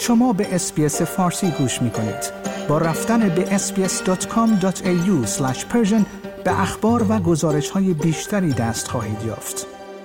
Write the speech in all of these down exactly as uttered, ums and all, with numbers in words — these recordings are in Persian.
شما به اس‌بی‌اس فارسی گوش می‌کنید. با رفتن به اس بی اس دات کام دات ای یو اسلش پرشن به اخبار و گزارش‌های بیشتری دست خواهید یافت.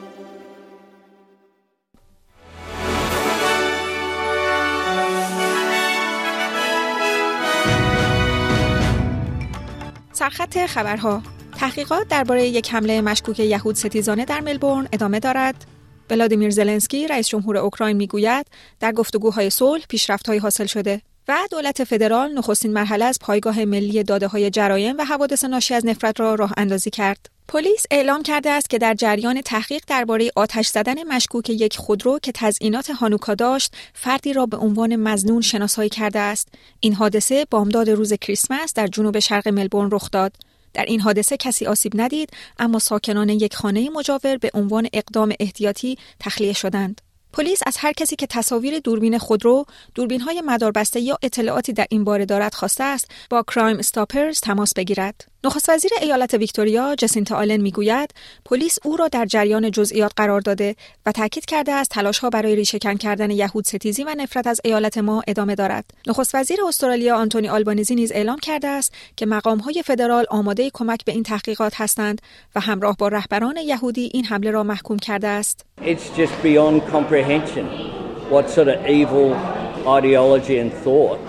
سرخط خبرها. تحقیقات درباره یک حمله مشکوک یهود ستیزانه در ملبورن ادامه دارد. ولادیمیر زلنسکی رئیس جمهور اوکراین میگوید در گفتگوهای صلح پیشرفت‌هایی حاصل شده و دولت فدرال نخستین مرحله از پایگاه ملی داده‌های جرایم و حوادث ناشی از نفرت را راه اندازی کرد. پلیس اعلام کرده است که در جریان تحقیق درباره آتش زدن مشکوک یک خودرو که تزیینات هانوکا داشت، فردی را به عنوان مظنون شناسایی کرده است. این حادثه بامداد روز کریسمس در جنوب شرق ملبورن رخ داد. در این حادثه کسی آسیب ندید، اما ساکنان یک خانه مجاور به عنوان اقدام احتیاطی تخلیه شدند. پلیس از هر کسی که تصاویر دوربین خودرو، دوربین‌های مداربسته یا اطلاعاتی در این باره دارد خواسته است، با کرایم استاپرز تماس بگیرد. نخست وزیر ایالت ویکتوریا جسینتا آلن میگوید پلیس او را در جریان جزئیات قرار داده و تاکید کرده است تلاش‌ها برای ریشه‌کن کردن یهود ستیزی و نفرت از ایالت ما ادامه دارد. نخست وزیر استرالیا آنتونی آلبانیزی نیز اعلام کرده است که مقام‌های فدرال آماده کمک به این تحقیقات هستند و همراه با رهبران یهودی این حمله را محکوم کرده است. It's just beyond comprehension what sort of evil ideology and thoughts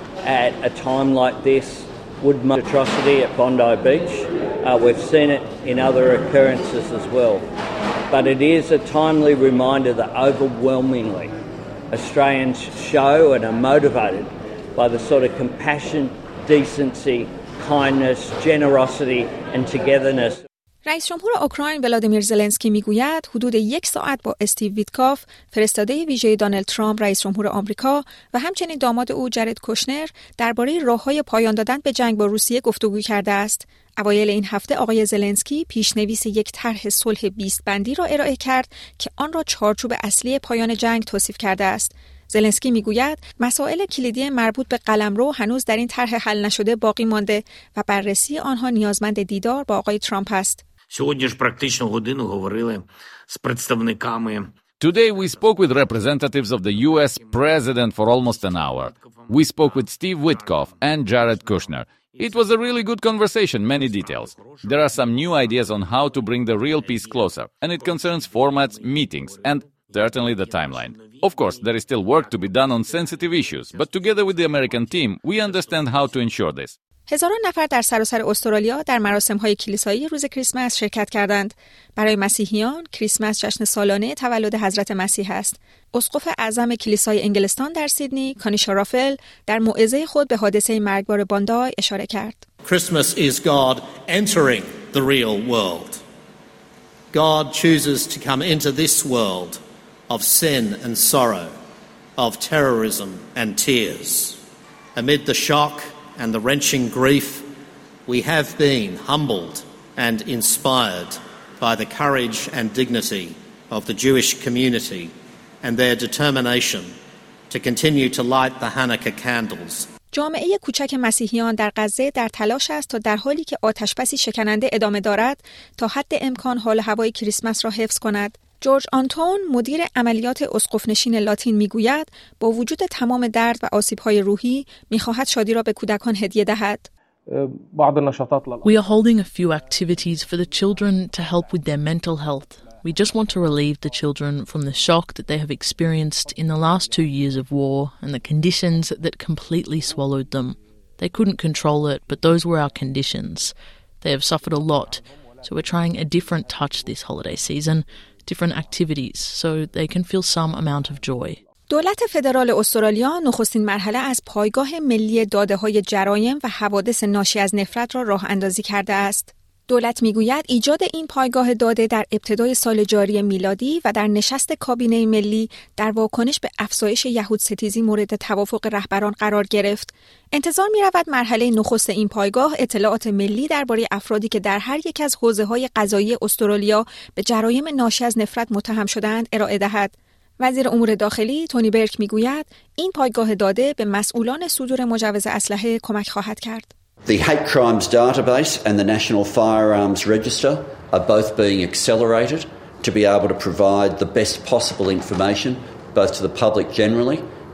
at a time like this would make atrocity at Bondi Beach. Uh, we've seen it in other occurrences as well. But it is a timely reminder that overwhelmingly Australians show and are motivated by the sort of compassion, decency, kindness, generosity and togetherness. رئیس جمهور اوکراین ولادیمیر زلنسکی میگوید حدود یک ساعت با استیو ویتکاف، فرستاده ویژه دونالد ترامپ رئیس جمهور آمریکا و همچنین داماد او جرد کوشنر درباره راه‌های پایان دادن به جنگ با روسیه گفتگو کرده است. اوایل این هفته آقای زلنسکی پیشنویس یک طرح صلح بیست بندی را ارائه کرد که آن را چارچوب اصلی پایان جنگ توصیف کرده است. زلنسکی میگوید مسائل کلیدی مربوط به قلمرو هنوز در این طرح حل نشده باقی مانده و بررسی آنها نیازمند دیدار با آقای ترامپ است. Сьогодні ж практично годину говорили з представниками. Today we spoke with representatives of the U S president for almost an hour. We spoke with Steve Witkoff and Jared Kushner. It was a really good conversation, many details. There are some new ideas on how to bring the real peace closer, and it concerns formats, meetings, and certainly the timeline. Of course, there is still work to be done on sensitive issues, but together with the American team, we understand how to ensure this. هزاران نفر در سراسر استرالیا در مراسم‌های کلیسایی روز کریسمس شرکت کردند. برای مسیحیان، کریسمس جشن سالانه تولد حضرت مسیح است. اسقف اعظم کلیسای انگلستان در سیدنی، کانیشا رافل، در موعظه خود به حادثه مرگبار باندای اشاره کرد. Christmas is God entering the real world. God chooses to come into this world of sin and sorrow, of terrorism and tears. Amid the shock and the wrenching grief, we have been humbled and inspired by the courage and dignity of the Jewish community and their determination to continue to light the Hanukkah candles. جامعه کوچک مسیحیان در غزه در تلاش است تا در حالی که آتشبسی شکننده ادامه دارد تا حد امکان حال هوای کریسمس را حفظ کند. جورج آنتون مدیر عملیات اسقف‌نشین لاتین میگوید با وجود تمام درد و آسیب‌های روحی می‌خواهد شادی را به کودکان هدیه دهد. We are holding a few activities for the children to help with their mental health. We just want to relieve the children from the shock that they have experienced in the last two years of war and the conditions that completely swallowed them. They couldn't control it, but those were our conditions. They have suffered a lot, so we're trying a different touch this holiday season, different activities, so they can feel some amount of joy. دولت فدرال استرالیا نخستین مرحله از پایگاه ملی داده‌های جرایم و حوادث ناشی از نفرت را راه اندازی کرده است. دولت میگوید ایجاد این پایگاه داده در ابتدای سال جاری میلادی و در نشست کابینه ملی در واکنش به افزایش یهود ستیزی مورد توافق رهبران قرار گرفت. انتظار می‌رود مرحله نخست این پایگاه اطلاعات ملی درباره افرادی که در هر یک از حوزه‌های قضایی استرالیا به جرایم ناشی از نفرت متهم شده‌اند ارائه دهد. وزیر امور داخلی تونی برک میگوید این پایگاه داده به مسئولان صدور مجوز اسلحه کمک خواهد کرد. The Hate Crimes Database and the National Firearms Register are both being accelerated to be able to provide the best possible information both to the public generally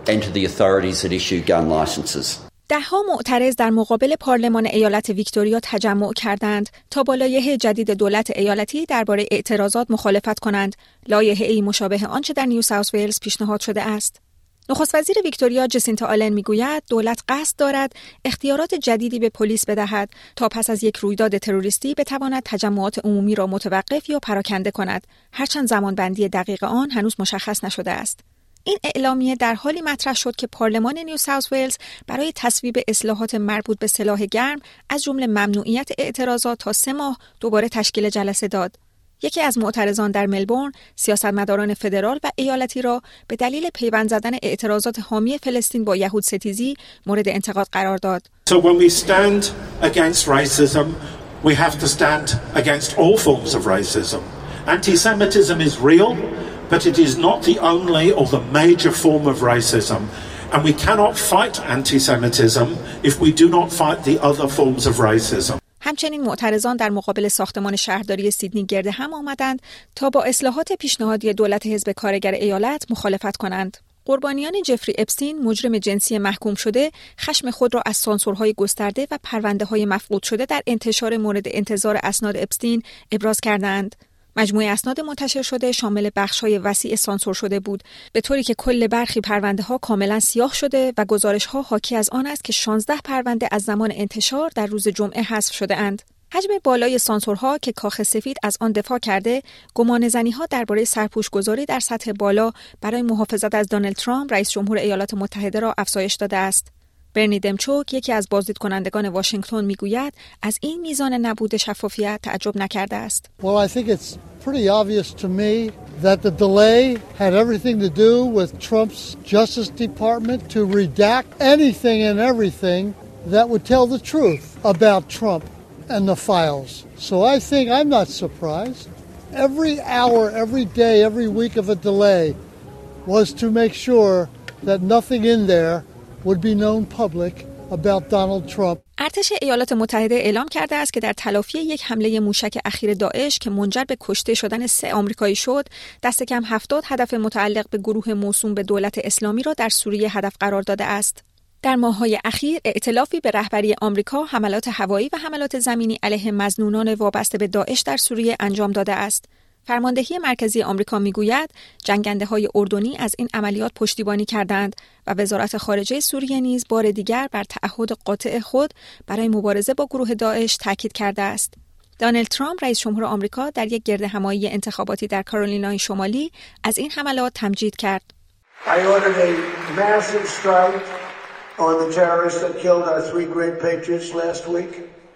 and to the authorities that issue gun licenses. ده‌ها معترض در مقابل پارلمان ایالت ویکتوریا تجمع کردند تا با لایحه جدید دولت ایالتی درباره اعتراضات مخالفت کنند، لایحه‌ای مشابه آنچه در نیو ساوث ولز پیشنهاد شده است. نخست وزیر ویکتوریا جسینتا آلن میگوید دولت قصد دارد اختیارات جدیدی به پلیس بدهد تا پس از یک رویداد تروریستی بتواند تجمعات عمومی را متوقف یا پراکنده کند، هرچند زمانبندی دقیق آن هنوز مشخص نشده است. این اعلامیه در حالی مطرح شد که پارلمان نیو ساوث ولز برای تصویب اصلاحات مربوط به سلاح گرم از جمله ممنوعیت اعتراضات تا سه ماه دوباره تشکیل جلسه داد. یکی از معترضان در ملبورن سیاستمداران فدرال و ایالتی را به دلیل پیوند زدن اعتراضات حامی فلسطین با یهود ستیزی مورد انتقاد قرار داد. So when we stand against racism, we have to stand against all forms of racism. Anti-Semitism is real, but it is not the only or the major form of racism. And we cannot fight anti-Semitism if we do not fight the other forms of racism. همچنین معترضان در مقابل ساختمان شهرداری سیدنی گرد هم آمدند تا با اصلاحات پیشنهادی دولت حزب کارگر ایالت مخالفت کنند. قربانیان جفری اپستین، مجرم جنسی محکوم شده، خشم خود را از سانسورهای گسترده و پرونده‌های مفقود شده در انتشار مورد انتظار اسناد اپستین ابراز کردند. مجموعه اسناد منتشر شده شامل بخش‌های وسیع سانسور شده بود، به طوری که کل برخی پرونده‌ها کاملا سیاه شده و گزارش‌ها حاکی از آن است که شانزده پرونده از زمان انتشار در روز جمعه حذف شده اند. حجم بالای سانسورها که کاخ سفید از آن دفاع کرده، گمانه‌زنی‌ها درباره سرپوش‌گذاری در سطح بالا برای محافظت از دونالد ترامپ، رئیس جمهور ایالات متحده را افزایش داده است. برنی دمچوک، یکی از بازدید کنندگان واشنگتن، میگوید از این میزان نبود شفافیت تعجب نکرده است. Well, I think it's pretty obvious to me that the delay had everything to do with Trump's Justice Department to redact anything and everything that would tell the truth about Trump and the files. So I think I'm not surprised. Every hour, every day, every week of a delay was to make sure that nothing in there would be known public about Donald Trump. ارتش ایالات متحده اعلام کرده است که در تلافی یک حمله موشک اخیر داعش که منجر به کشته شدن سه آمریکایی شد، دست کم هفتاد هدف متعلق به گروه موسوم به دولت اسلامی را در سوریه هدف قرار داده است. در ماه‌های اخیر ائتلافی به رهبری آمریکا حملات هوایی و حملات زمینی علیه مظنونان وابسته به داعش در سوریه انجام داده است. فرماندهی مرکزی آمریکا میگوید جنگنده‌های اردنی از این عملیات پشتیبانی کردند و وزارت خارجه سوریه نیز بار دیگر بر تعهد قاطع خود برای مبارزه با گروه داعش تاکید کرده است. دونالد ترامپ، رئیس جمهور آمریکا، در یک گردهمایی انتخاباتی در کارولینای شمالی از این حملات تمجید کرد. I ordered a massive strike on the terrorists that killed our three great patriots last week.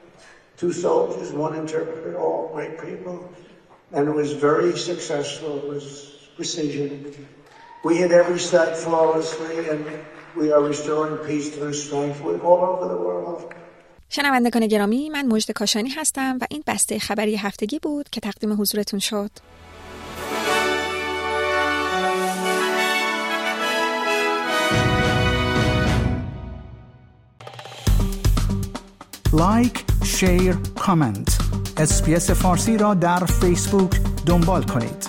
Two soldiers, one interpreter, all great people. And it was very successful. It was precision. We hit every site flawlessly, and we are restoring peace through strength all over the world. شنوندگان گرامی، من مجد کاشانی هستم و این بسته خبری هفتگی بود که تقدیم حضورتون شد. لایک، شیر، کامنت. اسپیس فارسی را در فیسبوک دنبال کنید.